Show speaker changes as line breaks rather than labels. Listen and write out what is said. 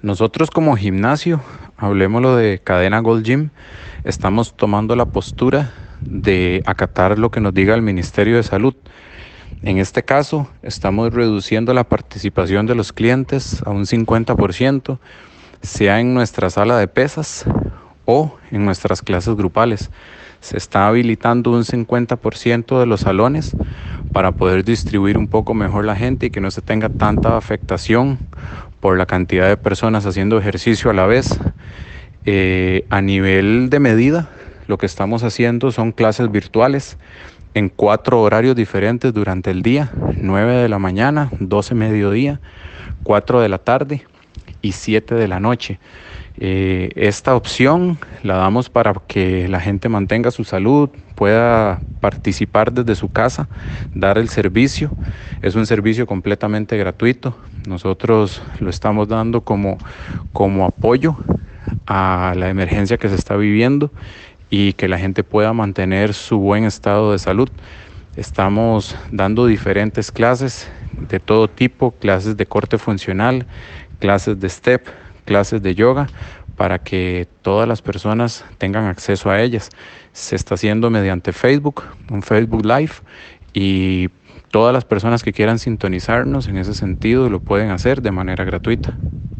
Nosotros como gimnasio, hablemoslo de Cadena Gold Gym, estamos tomando la postura de acatar lo que nos diga el Ministerio de Salud. En este caso, estamos reduciendo la participación de los clientes a un 50%, sea en nuestra sala de pesas o en nuestras clases grupales. Se está habilitando un 50% de los salones para poder distribuir un poco mejor la gente y que no se tenga tanta afectación por la cantidad de personas haciendo ejercicio a la vez. A nivel de medida, lo que estamos haciendo son clases virtuales en 4 horarios diferentes durante el día: 9 de la mañana, 12 mediodía, 4 de la tarde y 7 de la noche. Esta opción la damos para que la gente mantenga su salud, pueda participar desde su casa, dar el servicio. Es un servicio completamente gratuito. Nosotros lo estamos dando como apoyo a la emergencia que se está viviendo y que la gente pueda mantener su buen estado de salud. Estamos dando diferentes clases de todo tipo: clases de corte funcional, clases de step, clases de yoga, para que todas las personas tengan acceso a ellas. Se está haciendo mediante Facebook, un Facebook Live, y todas las personas que quieran sintonizarnos en ese sentido lo pueden hacer de manera gratuita.